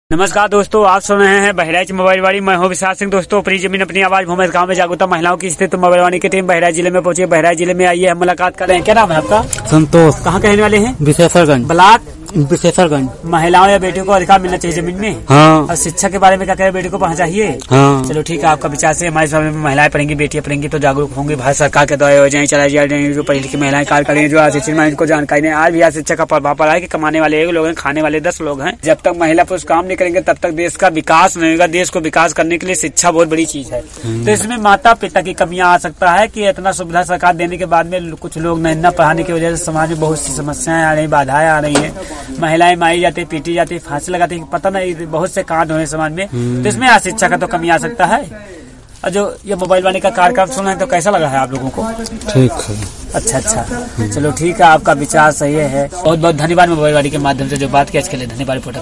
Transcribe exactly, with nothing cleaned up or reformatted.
नमस्कार दोस्तों, आप सुन रहे हैं बहराइच मोबाइल वाली। मैं हूं विशाल सिंह। दोस्तों, अपनी जमीन अपनी आवाज भूमि गांव में जागरूकता महिलाओं की स्थित मोबाइल वाली की टीम बहराइच जिले में पहुंची। बहराइच जिले में आइए, हम मुलाकात कर रहे हैं। क्या नाम है आपका? संतोष। कहाँ के रहने वाले हैं? विशेषरगंज। ब्लॉक विशेषरगंज। महिलाओं या बेटियों को अधिकार मिलना चाहिए जमीन में। हाँ। और शिक्षा के बारे में क्या कह रहे, बेटी को पढ़ना चाहिए। हाँ। चलो ठीक है, आपका विचार से हमारे समय में महिलाएं पढ़ेंगी, बेटियां पढ़ेंगी तो जागरूक होंगी। भारत सरकार के द्वारा योजनाएं चलाई जा रही हैं, जो पढ़ी लिखी महिलाएं कार्य करेंगी, जो अशिक्षित महिलाएं इनको जानकारी नहीं। आज भी आज शिक्षा का प्रभाव पड़ा है कि कमाने वाले एक लोग हैं, खाने वाले दस लोग हैं। जब तक महिला पुरुष काम नहीं करेंगे तब तक देश का विकास नहीं होगा। देश को विकास करने के लिए शिक्षा बहुत बड़ी चीज है। तो इसमें माता पिता की कमियां आ सकता है कि इतना सुविधा सरकार देने के बाद में कुछ लोग नहीं न पढ़ाने की वजह से समाज में बहुत सी समस्याएं आ रही, बाधाएं आ रही है। महिलाएं मारी जाती, पीटी जाती, फांसी लगाती, पता नहीं बहुत से कांड हुए समाज में। तो इसमें शिक्षा का तो कमी आ सकता है। और जो ये मोबाइल वाले का कार्यक्रम सुना है तो कैसा लगा है आप लोगों को? ठीक है। अच्छा अच्छा, चलो ठीक है, आपका विचार सही है। बहुत बहुत धन्यवाद मोबाइल वाली के माध्यम से जो बात की, इसके लिए धन्यवाद।